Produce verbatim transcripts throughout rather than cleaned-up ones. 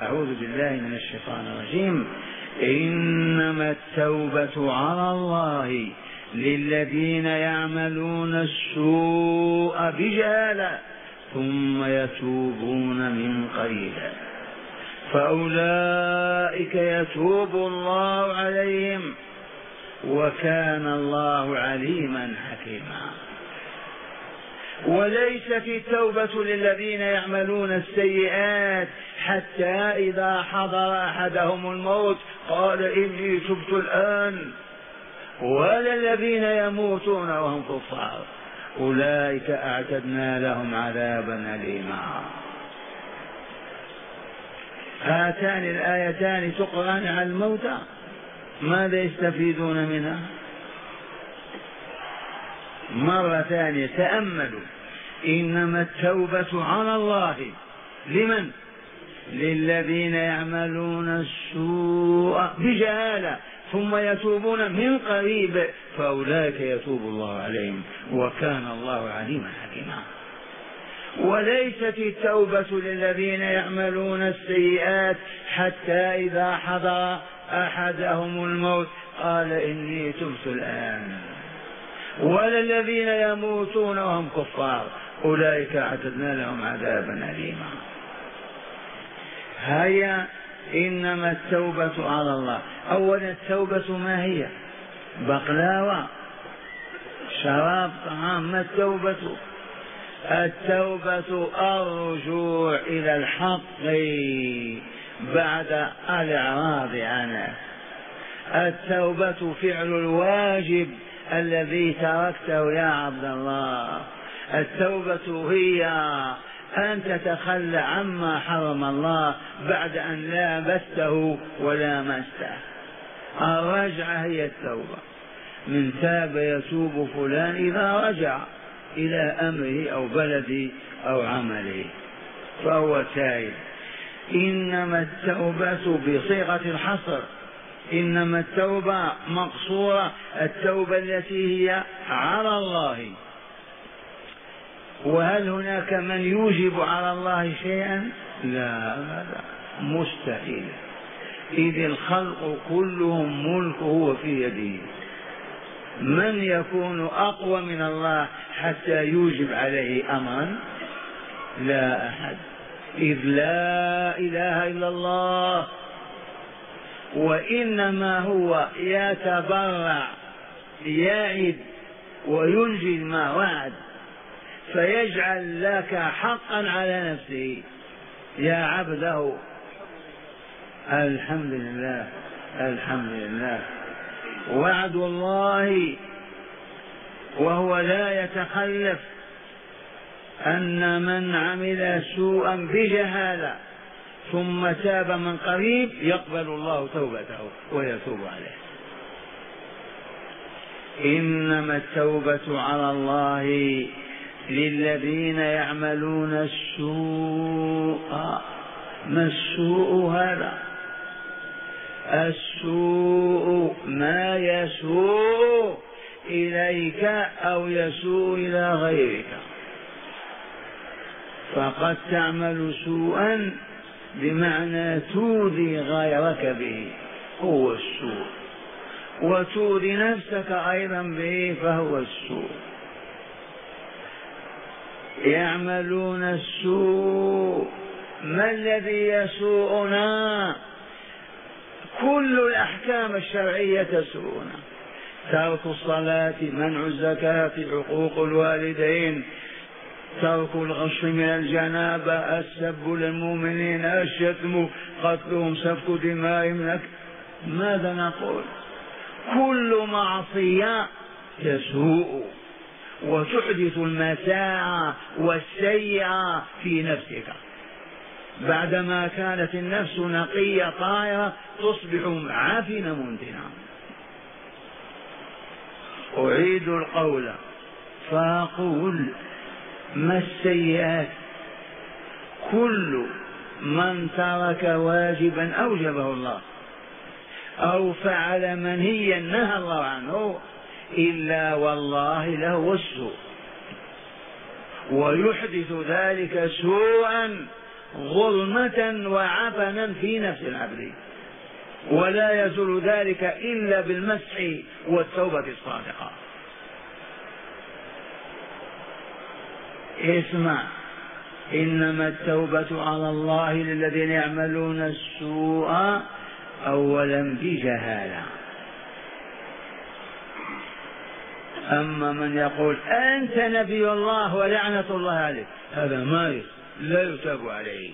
أعوذ بالله من الشيطان الرجيم. إنما التوبة على الله للذين يعملون السوء بجهالة ثم يتوبون من قريب فأولئك يتوب الله عليهم وكان الله عليما حكيما. وليست التوبة للذين يعملون السيئات حتى إذا حضر أحدهم الموت قال إني تبت الآن، ولا الذين يموتون وهم كفار أولئك أعتدنا لهم عذابا أليما. هاتان الآيتان تقرأن على الموتى، ماذا يستفيدون منها؟ مرة ثانية تأملوا. إنما التوبة على الله لمن؟ للذين يعملون السوء بجهالة ثم يتوبون من قريب فأولئك يتوب الله عليهم وكان الله عليما حكيما. وليست التوبة للذين يعملون السيئات حتى إذا حضر أحدهم الموت قال إني تبت الآن، ولا الذين يموتون وهم كفار أولئك أعتدنا لهم عذابا أليما. هيا إنما التوبة على الله. أولا التوبة ما هي؟ بقلاوة، شراب، طعام؟ ما التوبة؟ التوبة الرجوع إلى الحق بعد الإعراض عنه. التوبة فعل الواجب الذي تركته يا عبد الله. التوبة هي أن تتخلى عما حرم الله بعد أن لامسته ولامسته. الرجعة هي التوبة. من تاب يتوب فلان إذا رجع إلى أمره أو بلده أو عمله فهو تائب. إنما التوبة بصيغة الحصر، إنما التوبة مقصورة، التوبة التي هي على الله. وهل هناك من يوجب على الله شيئا؟ لا، هذا مستحيل، إذ الخلق كلهم ملكه في يده. من يكون أقوى من الله حتى يوجب عليه أمرا؟ لا أحد، إذ لا إله إلا الله. وإنما هو يتبرع، يعد وينجي ما وعد، فيجعل لك حقا على نفسه يا عبده. الحمد لله الحمد لله. وعد الله وهو لا يتخلف أن من عمل سوءا بجهالة ثم تاب من قريب يقبل الله توبته ويتوب عليه. إنما التوبة على الله للذين يعملون السوء. ما السوء هذا؟ السوء ما يسوء إليك أو يسوء إلى غيرك، فقد تعمل سوءا بمعنى تؤذي غيرك به، هو السوء، وتؤذي نفسك أيضا به فهو السوء. يعملون السوء. ما الذي يسوءنا؟ كل الأحكام الشرعية تسوءنا: ترك الصلاة، منع الزكاة، حقوق الوالدين، ترك الغش من الجنابة، السب للمؤمنين، الشتم، قتلهم، سفك دمائهم. ماذا نقول؟ كل معصية تسوء وتحدث المساء والسيئة في نفسك. بعدما كانت النفس نقية طاهرة تصبح عافنة منتنة. أعيد القول فأقول: ما السيئات؟ كل من ترك واجبا أوجبه الله أو فعل منهيا نهى الله عنه إلا والله له السوء، ويحدث ذلك سوءا ظلمة وعفنا في نفس العبد، ولا يزول ذلك إلا بالمسح والتوبة الصادقة. اسمع، إنما التوبة على الله للذين يعملون السوء أولا بجهالة. أما من يقول أنت نبي الله ولعنة الله عليك، هذا ما لا يتاب عليه.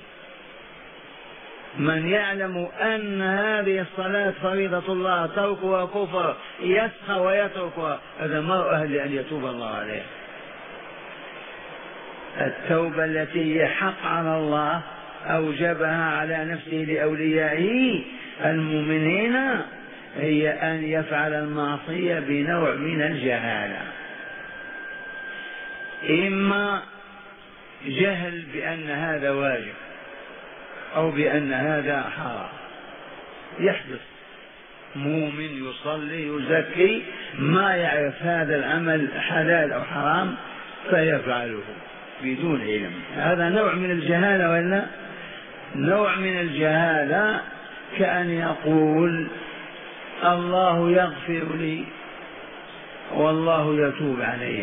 من يعلم أن هذه الصلاة فريضة الله تركها كفر يسخى ويتركها، هذا ما أهل أن يتوب الله عليه. التوبة التي هي حق على الله أوجبها على نفسه لأوليائه المؤمنين هي أن يفعل المعصية بنوع من الجهالة، إما جهل بأن هذا واجب أو بأن هذا حرام. يحدث مؤمن يصلي يزكي ما يعرف هذا العمل حلال أو حرام فيفعله بدون علم، هذا نوع من الجهالة ولا نوع من الجهالة. كأن يقول الله يغفر لي والله يتوب علي،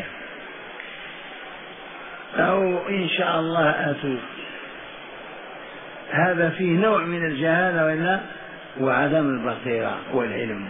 أو إن شاء الله أتوب، هذا فيه نوع من الجهالة ولا وعدم البصيرة والعلم.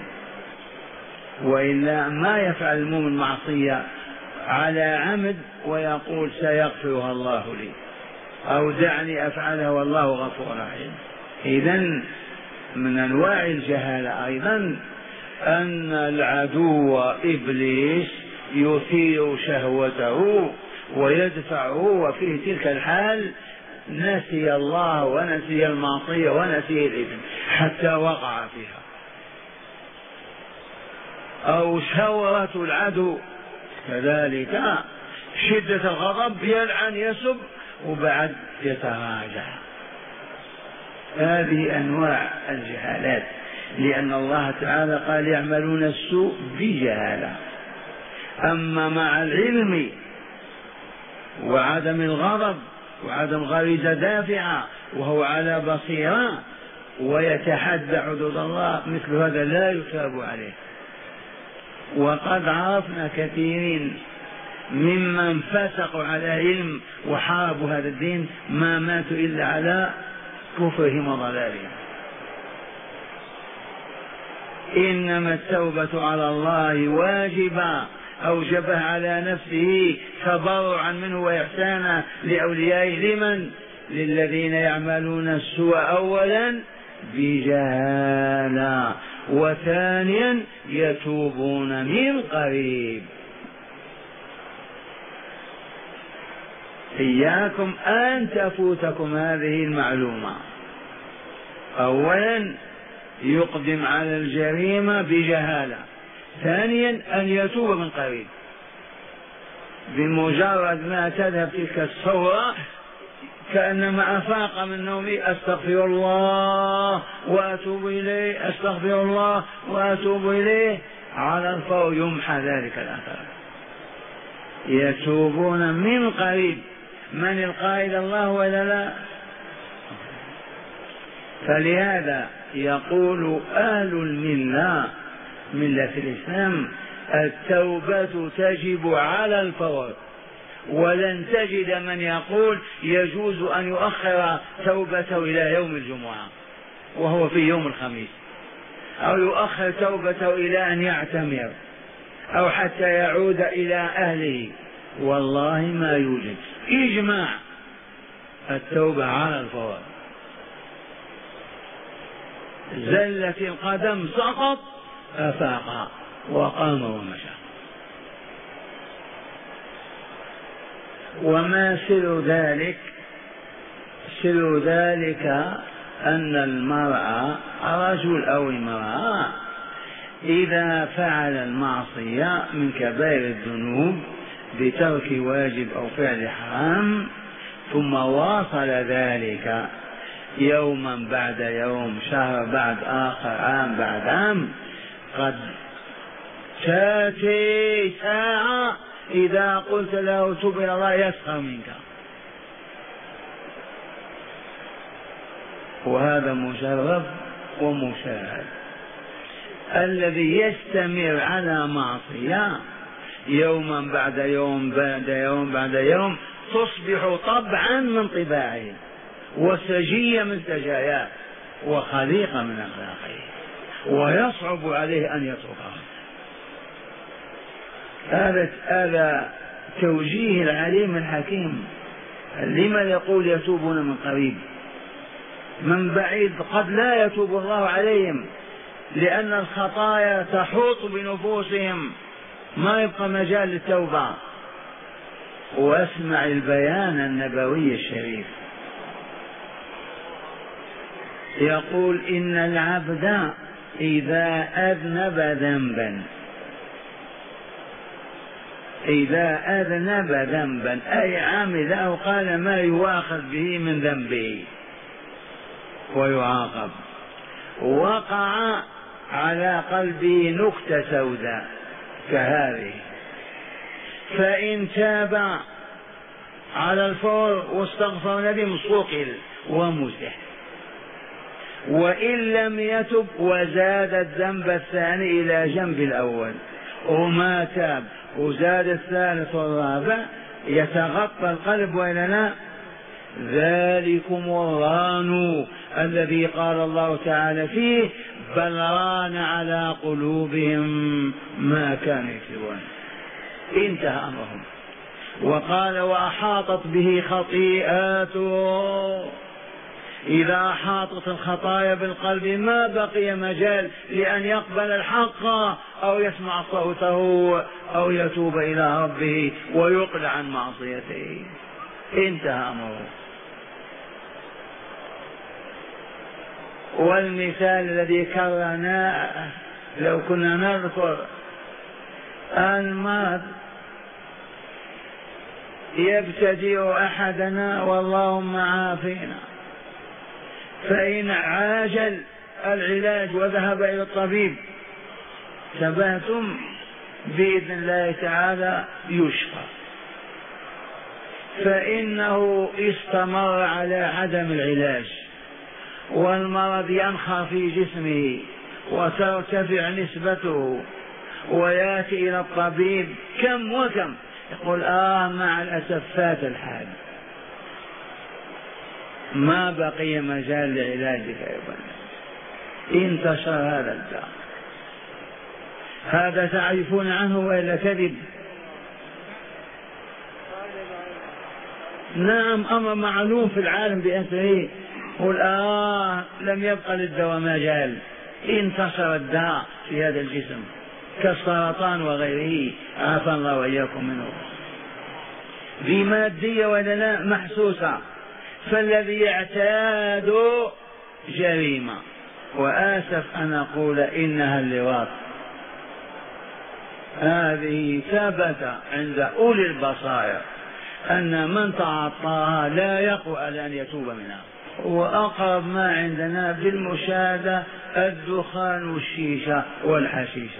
وإلا ما يفعل المؤمن معصية على عمد ويقول سيغفرها الله لي أو دعني أفعلها والله غفور رحيم. إذن من أنواع الجهالة أيضا أن العدو إبليس يثير شهوته ويدفعه، وفي تلك الحال نسي الله ونسي المعصية ونسي الإثم حتى وقع فيها. أو شورة العدو كذلك، شدة الغضب يلعن يسب وبعد يتراجع. هذه أنواع الجهالات، لأن الله تعالى قال يعملون السوء بجهالة. أما مع العلم وعدم الغضب وعدم غريزة دافعة وهو على بصيرة ويتحدى حدود الله، مثل هذا لا يتاب عليه. وقد عرفنا كثيرين ممن فسقوا على علم وحاربوا هذا الدين ما ماتوا إلا على كفرهم وضلالهم. إنما التوبة على الله واجبة أوجبها على نفسه تضرعا منه وإحسانا لأوليائه. لمن؟ للذين يعملون السوء أولا بجهالة، وثانيا يتوبون من قريب. إياكم أن تفوتكم هذه المعلومة. أولا يقدم على الجريمة بجهالة، ثانيا أن يتوب من قريب. بمجرد ما تذهب تلك الصورة كأنما أفاق من نومه أستغفر الله وأتوب إليه، أستغفر الله وأتوب إليه، على الفور يمحى ذلك الأثر. يتوبون من قريب. من القائل؟ الله ولا لا؟ فلهذا يقول أهل الملة ملة الإسلام التوبة تجب على الفور، ولن تجد من يقول يجوز أن يؤخر توبته إلى يوم الجمعة وهو في يوم الخميس، أو يؤخر توبته إلى أن يعتمر، أو حتى يعود إلى أهله. والله ما يوجد إجماع التوبة على الفور. زلت القدم سقط أفاق وقام ومشى. وما سر ذلك؟ سر ذلك أن المرأة رجل أو امرأة إذا فعل المعصية من كبائر الذنوب بترك واجب أو فعل حرام ثم واصل ذلك يوما بعد يوم، شهر بعد آخر، عام بعد عام، قد تأتي ساعة إذا قلت له تب إلى الله يسخر منك. وهذا مجرب ومشاهد. الذي يستمر على معصية يوما بعد يوم بعد يوم بعد يوم تصبح طبعا من طباعه، وسجية من سجاياه، وخليقة من أخلاقه، ويصعب عليه أن يتركها. هذا هذا توجيه العليم الحكيم. لما يقول يتوبون من قريب؟ من بعيد قد لا يتوب الله عليهم، لأن الخطايا تحوط بنفوسهم، ما يبقى مجال للتوبة. واسمع البيان النبوي الشريف، يقول إن العبد إذا أذنب ذنبا إذا أذنب ذنبا أي عمل أو قال ما يواخذ به من ذنبه ويعاقب، وقع على قلبه نكتة سوداء كهذه، فإن تاب على الفور واستغفر ندم صقل ومزح، وإن لم يتب وزاد الذنب الثاني إلى جنب الأول وما تاب وزاد الثالث والرابع يتغطى القلب وإلا لا. ذلكم الران الذي قال الله تعالى فيه بل ران على قلوبهم ما كانوا يكسبون. انتهى أمرهم. وقال وأحاطت به خطيئاته. إذا أحاطت الخطايا بالقلب ما بقي مجال لأن يقبل الحق أو يسمع صوته أو يتوب إلى ربه ويقلع عن معصيته. انتهى أمره. والمثال الذي كررناه لو كنا نذكر المرض يبتدئ أحدنا واللهم عافينا، فإن عاجل العلاج وذهب إلى الطبيب ثباتم بإذن الله تعالى يشفى، فإنه استمر على عدم العلاج والمرض ينخى في جسمه وترتفع نسبته ويأتي إلى الطبيب كم وكم يقول آه مع الأسف فات الحال، ما بقي مجال لعلاجك أيضا. انتشر هذا الداء. هذا تعرفون عنه وإلا كذب؟ نعم أمر معلوم في العالم بأسره. قل آه لم يبقى للدواء مجال، انتشر الداء في هذا الجسم كالسرطان وغيره، عافى الله وإياكم منه. ذي مادية ولا لا محسوسة. فالذي يعتاد جريمة، وآسف أن أقول إنها اللواط. هذه ثبت عند أولي البصائر أن من تعاطاها لا يقوى على أن يتوب منها. وأقرب ما عندنا بالمشاهدة الدخان والشيشة والحشيشة.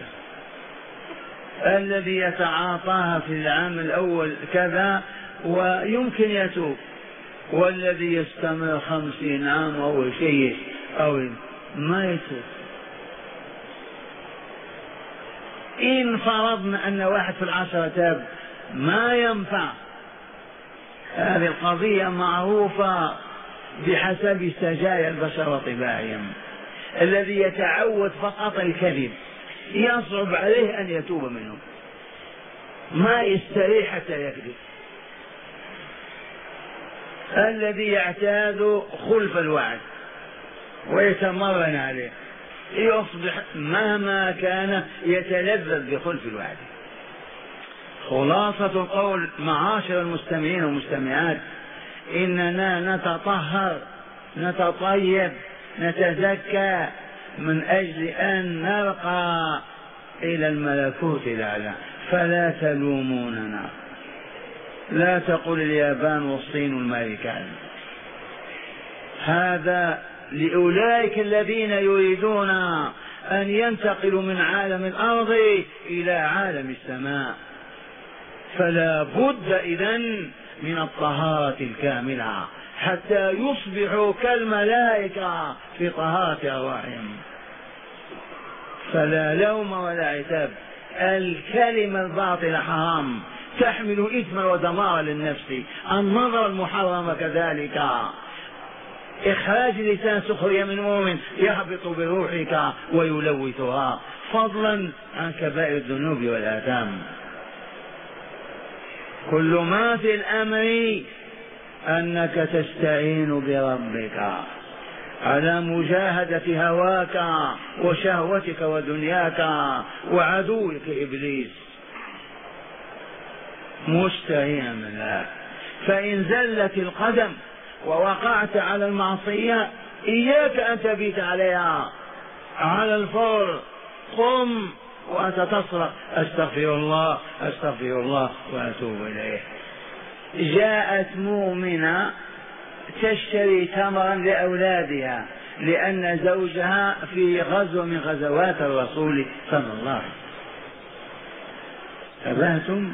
الذي يتعاطاها في العام الأول كذا ويمكن يتوب، والذي يستمر خمسين عام أو شيء أو ما يتوب. إن فرضنا أن واحد في العشرة تاب ما ينفع. هذه القضية معروفة بحسب سجايا البشر وطباعهم. الذي يتعود فقط الكذب يصعب عليه أن يتوب منه، ما يستريح حتى يكذب. الذي يعتاد خلف الوعد ويتمرن عليه يصبح مهما كان يتلذذ بخلف الوعد. خلاصة القول معاشر المستمعين والمستمعات، إننا نتطهر نتطيب نتزكى من أجل أن نرقى إلى الملكوت الأعلى. فلا تلوموننا، لا تقول اليابان والصين والماريكان. هذا لأولئك الذين يريدون أن ينتقلوا من عالم الأرض إلى عالم السماء. فلا بد إذن من الطهارة الكاملة حتى يصبحوا كالملائكة في طهارة أرواحهم. فلا لوم ولا عتاب. الكلمة الباطلة حرام، تحمل إثما ودمارا للنفس. النظر المحرم كذلك. إخراج لسان سخرية من مؤمن يهبط بروحك ويلوثها، فضلا عن كبائر الذنوب والآثام. كل ما في الأمر أنك تستعين بربك على مجاهدة هواك وشهوتك ودنياك وعدوك إبليس، مستعينا بالله. فإن زلت القدم ووقعت على المعصية إياك أن تبيت عليها، على الفور قم وأنت تصرخ أستغفر الله أستغفر الله وأتوب إليه. جاءت مؤمنة تشتري تمرا لأولادها لأن زوجها في غزوة من غزوات الرسول صلى الله عليه وسلم. تبهتم.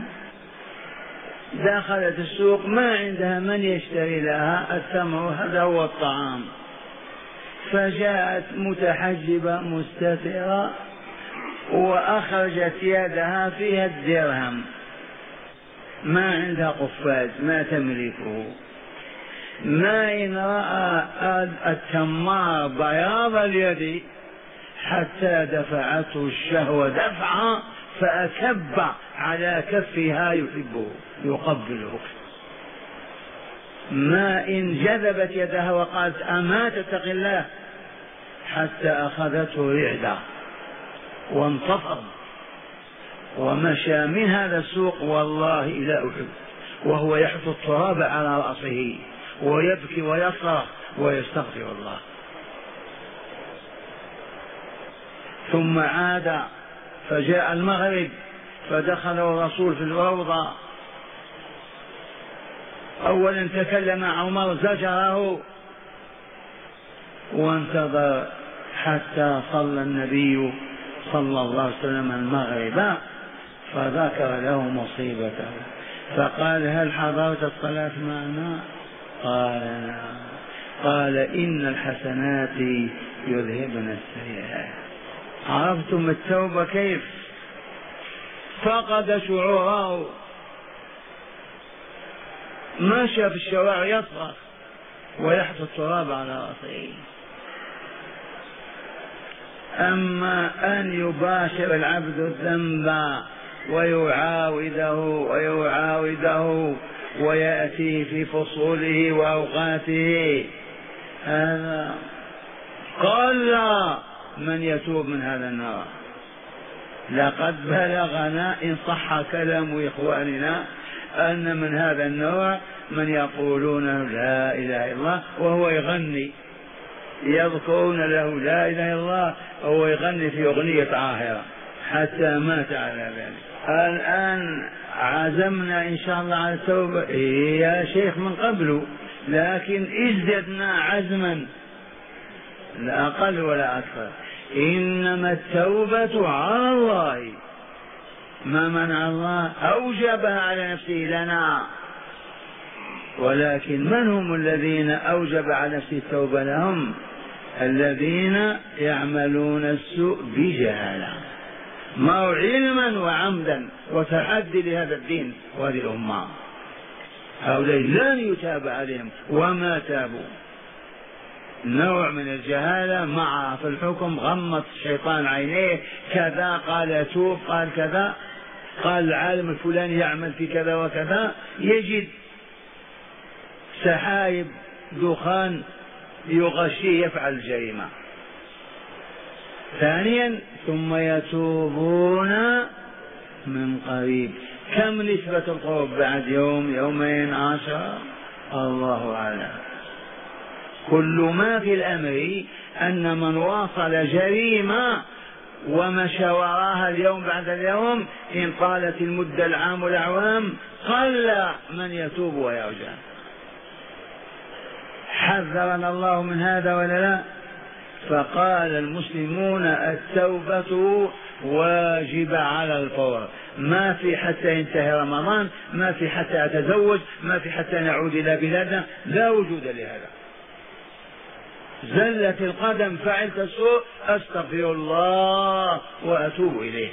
دخلت السوق ما عندها من يشتري لها التمر، هذا هو الطعام. فجاءت متحجبة مستترة وأخرجت يدها فيها الدرهم، ما عندها قفاز ما تملكه. ما إن رأى التمار بياض اليد حتى دفعته الشهوة دفعة فأكب على كفها يحبه يقبله. ما إن جذبت يدها وقالت أما تتق الله حتى أخذته رعدة وانتفض ومشى من هذا السوق والله لا أحب، وهو يحط التراب على رأسه ويبكي ويصرخ ويستغفر الله. ثم عاد فجاء المغرب فدخل الرسول في الروضة. أولا تكلم عمر زجره وانتظر حتى صلى النبي صلى الله عليه وسلم المغرب، فذكر له مصيبته فقال هل حضرت الصلاة معنا؟ قال نعم. قال إن الحسنات يذهبن السيئات. عرفتم التوبة كيف؟ فقد شعوره، مشى في الشوارع يصرخ ويحط التراب على رأسه. أما أن يباشر العبد الذنب ويعاوده ويعاوده ويأتي في فصوله وأوقاته، هذا قل من يتوب من هذا النار. لقد بلغنا إن صح كلام إخواننا أن من هذا النوع من يقولون لا إله إلا الله وهو يغني، يذكرون له لا إله إلا الله وهو يغني في أغنية عاهرة حتى مات على ذلك. الآن عزمنا إن شاء الله على التوبة يا شيخ من قبل، لكن ازددنا عزما لا أقل ولا أكثر. إنما التوبة على الله، ما منع الله أوجبها على نفسه لنا، ولكن من هم الذين أوجب على نفسه التوبة لهم؟ الذين يعملون السوء بجهالة ما علما وعمدا وتحدي لهذا الدين وهذه الأمة، هؤلاء لن يتاب عليهم وما تابوا. نوع من الجهالة مع في الحكم، غمض الشيطان عينيه كذا قال توب قال كذا قال العالم الفلاني يعمل في كذا وكذا، يجد سحايب دخان يغشيه يفعل الجريمة. ثانيا ثم يتوبون من قريب. كم نسبة القرب بعد يوم يومين عشرة؟ الله أعلم. كل ما في الأمر أن من واصل جريمة ومشى وراها اليوم بعد اليوم إن طالت المدة العام والأعوام قل من يتوب ويرجع. حذرنا الله من هذا ولا لا؟ فقال المسلمون التوبة واجبة على الفور، ما في حتى ينتهي رمضان، ما في حتى أتزوج، ما في حتى نعود إلى بلادنا، لا وجود لهذا. زلت القدم، فعلت السوء، أستغفر الله وأتوب إليه.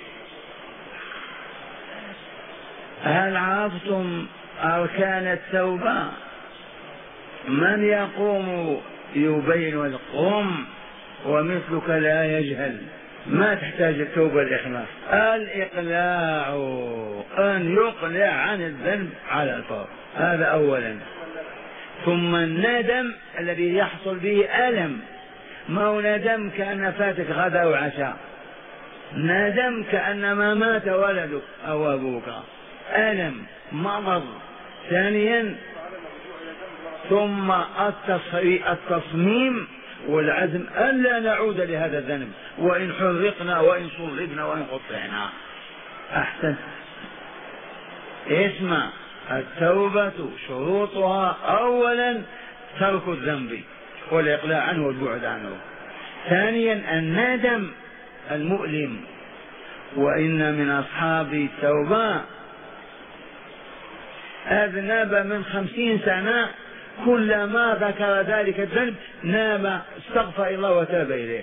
هل عرفتم أركان التوبة؟ من يقوم يبين القوم ومثلك لا يجهل. ما تحتاج التوبة الإخلاص، الإقلاع، أن يقلع عن الذنب على الفور، هذا أولا. ثم الندم الذي يحصل به ألم، ما هو ندم كأن فاتك غدا وعشاء، ندم كأنما مات ولدك أو أبوك، ألم مرض. ثانيا ثم التصميم والعزم ألا نعود لهذا الذنب، وإن حرقنا وإن صلبنا وإن قطعنا. أحسن. اسمع، التوبة شروطها أولا ترك الذنب والإقلاع عنه والبعد عنه. ثانيا الندم المؤلم، وإن من أصحاب التوبة أذنب من خمسين سنة، كلما ذكر ذلك الذنب نام استغفر الله وتاب إليه.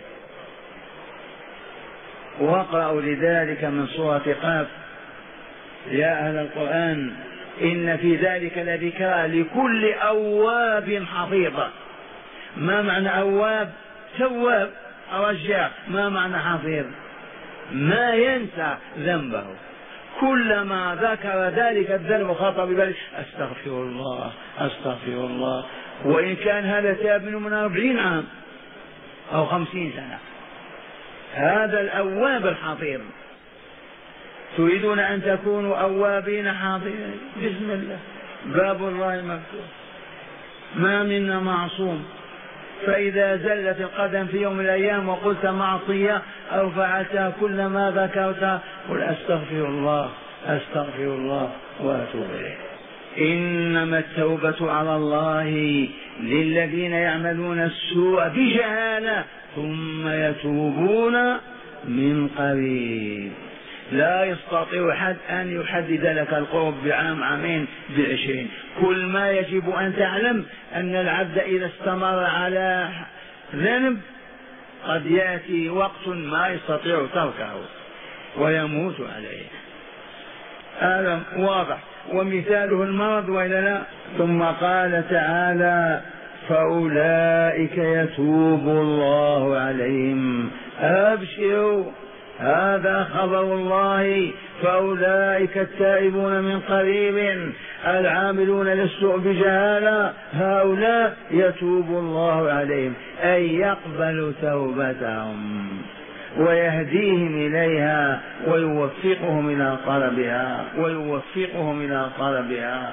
واقرأوا لذلك من سورة قاف: يا أهل القرآن إن في ذلك لذكرى لكل أواب حفيظ. ما معنى أواب؟ تواب رجاء. ما معنى حفيظ؟ ما ينسى ذنبه، كلما ذكر ذلك الذنب خطأ ببالك أستغفر الله أستغفر الله، وإن كان هذا تاب منه من أربعين عام أو خمسين سنة. هذا الأواب الحفيظ. تريدون أن تكونوا أوابين حافظين؟ بسم الله، باب الله مفتوح، ما منا معصوم. فإذا زلت القدم في يوم من الأيام وقلت معصية أو فعلتها كلما ذكرتها قل أستغفر الله أستغفر الله وأتوب إليه. إنما التوبة على الله للذين يعملون السوء بجهالة ثم يتوبون من قريب. لا يستطيع أحد أن يحدد لك القرب بعام عامين بعشرين. كل ما يجب أن تعلم أن العبد إذا استمر على ذنب قد يأتي وقت ما يستطيع تركه ويموت عليه. هذا واضح، ومثاله المرض وإلا لا. ثم قال تعالى: فأولئك يتوب الله عليهم. أبشروا، هذا خبر الله. فأولئك التائبون من قريب العاملون للسوء بجهالة هؤلاء يتوب الله عليهم، أي يقبل توبتهم ويهديهم إليها ويوفقهم إلى طلبها ويوفقهم إلى طلبها.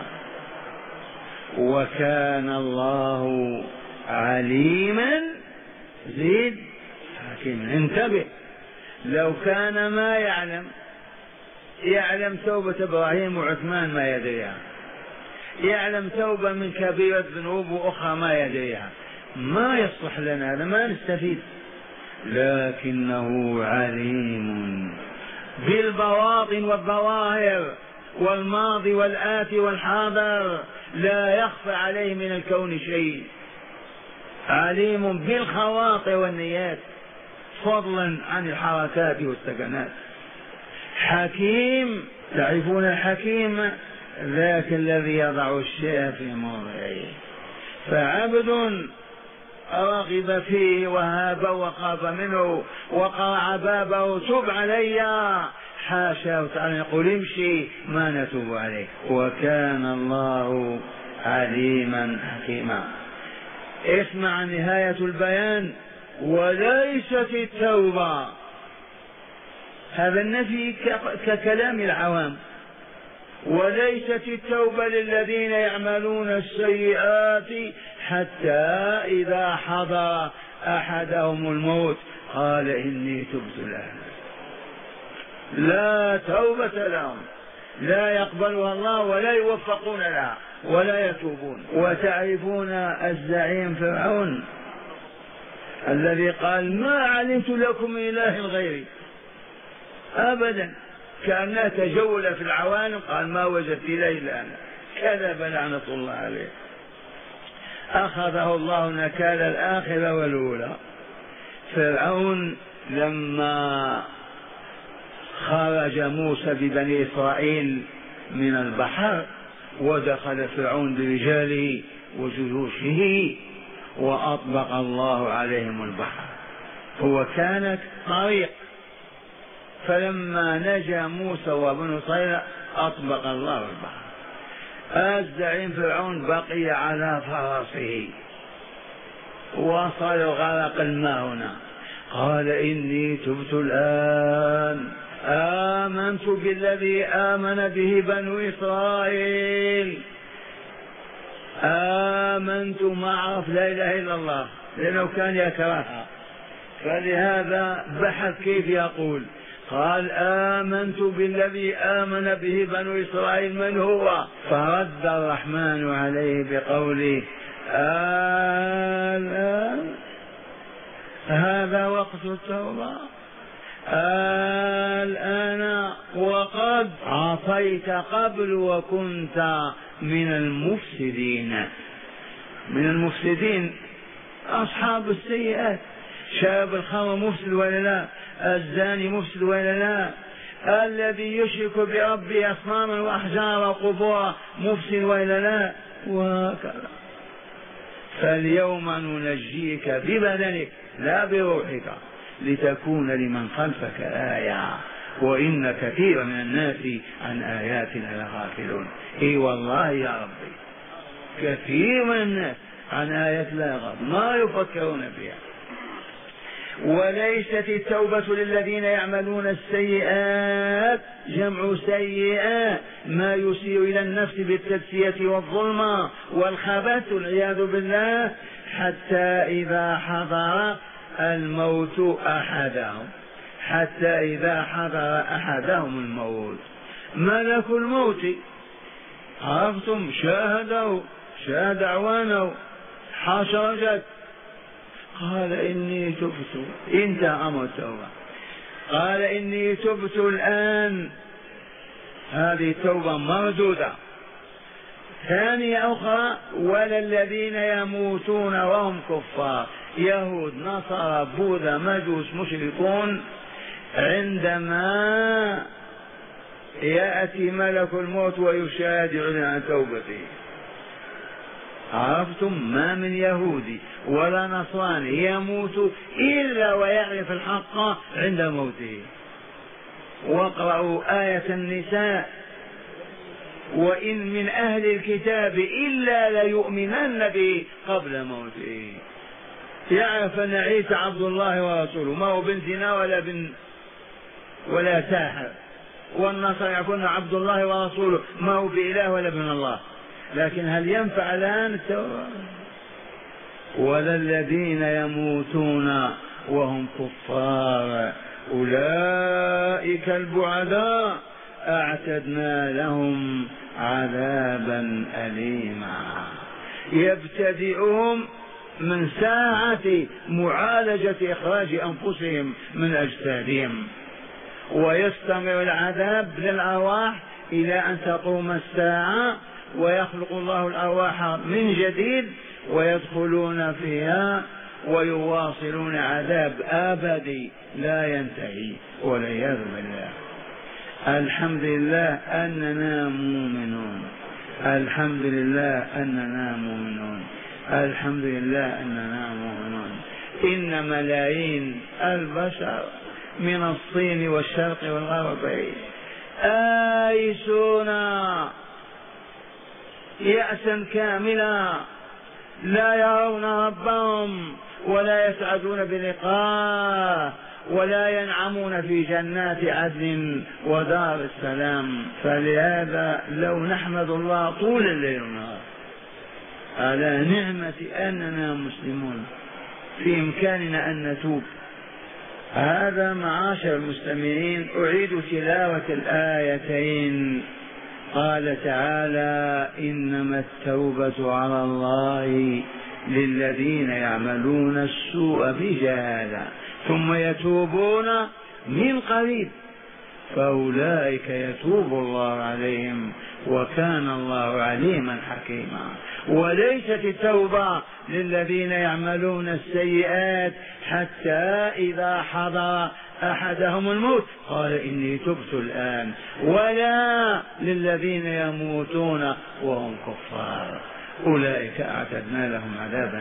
وكان الله عليما. زيد حكيم. انتبه، لو كان ما يعلم يعلم توبة إبراهيم وعثمان ما يدريها، يعلم توبة من كبيرة ذنوب وأخرى ما يدريها، ما يصلح لنا هذا، ما نستفيد. لكنه عليم بالبواطن والظواهر والماضي والآتي والحاضر، لا يخفى عليه من الكون شيء. عليم بالخواطر والنيات فضلا عن الحركات والسكنات. حكيم، تعرفون الحكيم؟ ذاك الذي يضع الشيء في موضعه. فعبد رغب فيه وهاب وخاف منه وقرع بابه تب علي، حاشا وتعالى يقول امشي ما نتوب عليه. وكان الله عليما حكيما. اسمع نهاية البيان: وليست التوبة، هذا النفي ككلام العوام، وليست التوبة للذين يعملون السيئات حتى إذا حضر أحدهم الموت قال إني تبت الآن. لا توبة لهم، لا يقبلها الله ولا يوفقون لها ولا يتوبون. وتعرفون الزعيم فرعون الذي قال ما علمت لكم من إله غيري أبدا، كأنها تجول في العوالم، قال ما وجدت إله إلا أنا، كذب لعنة الله عليه. أخذه الله نكال الآخرة والأولى. فرعون لما خرج موسى ببني إسرائيل من البحر ودخل فرعون برجاله وجيوشه وأطبق الله عليهم البحر، هو كانت طريق، فلما نجا موسى وبنو إسرائيل أطبق الله البحر. الزعيم فرعون بقي على فرسه وصل غرق الماء هنا، قال إني تبت الآن، آمنت بالذي آمن به بنو إسرائيل، آمنت ما عرف لا إله إلا الله لأنه كان يكرهها، فلهذا بحث كيف يقول، قال آمنت بالذي آمن به بنو إسرائيل من هو، فرد الرحمن عليه بقوله الآن هذا وقت التوبة، الآن وقد عصيت قبل وكنت من المفسدين. من المفسدين أصحاب السيئات، شاب الخمر مفسد ولا لا؟ الزاني مفسد ولا لا؟ الذي يشرك بربه أصناما وأحجارا وقبورا مفسد ولا لا؟ وهكذا. فاليوم ننجيك ببدنك لا بروحك لتكون لمن خلفك آية وإن كثيرا من الناس عن آياتنا لغافلون. اي والله يا ربي كثير من الناس عن آيات لا غافلون ما يفكرون فيها. وليست التوبة للذين يعملون السيئات، جمع سيئات ما يسيء إلى النفس بالتدسية والظلم والخبث والعياذ بالله، حتى إذا حضر الموت أحدهم، حتى إذا حضر أحدهم الموت، ملك الموت عرفتم شاهده شاهد أعوانه حاشر جد، قال إني تبت، انت أمر التوبة، قال إني تبت الآن، هذه التوبة مردودة. ثانية أخرى ولا الذين يموتون وهم كفار، يهود نصارى بوذا مجوس مشركون، عندما يأتي ملك الموت ويشاهد عن توبته. عرفتم ما من يهودي ولا نصراني يموت إلا ويعرف الحق عند موته. واقرأوا آية النساء وإن من أهل الكتاب إلا ليؤمنن به قبل موته. يعرف أن عيسى عبد الله ورسوله، ما هو بن زنا ولا بن ولا ساحر، والنصارى يعرفون عبد الله ورسوله ما هو بإله ولا ابن الله، لكن هل ينفع الآن التوبة؟ ولا الذين يموتون وهم كفار أولئك البعداء أعتدنا لهم عذابا أليما. يبتدئهم من ساعة معالجة إخراج أنفسهم من أجسادهم، ويستمر العذاب للأرواح إلى أن تقوم الساعة ويخلق الله الأرواح من جديد ويدخلون فيها ويواصلون عذاب أبدي لا ينتهي والعياذ بالله. الحمد لله أننا مؤمنون، الحمد لله أننا مؤمنون، الحمد لله أننا مؤمنون. إن ملايين البشر من الصين والشرق والغرب آيسون يأسا كاملا، لا يرون ربهم ولا يسعدون بلقاء ولا ينعمون في جنات عدن ودار السلام. فلهذا لو نحمد الله طول الليل والنهار على نعمة أننا مسلمون في إمكاننا أن نتوب. هذا معاشر المستمعين أعيد تلاوة الآيتين. قال تعالى إنما التوبة على الله للذين يعملون السوء بجهالة ثم يتوبون من قريب فأولئك يتوب الله عليهم وكان الله عليما حكيما. وليست التوبة للذين يعملون السيئات حتى إذا حضر أحدهم الموت قال إني تبت الآن، ولا للذين يموتون وهم كفار، أولئك أعتدنا لهم عذابا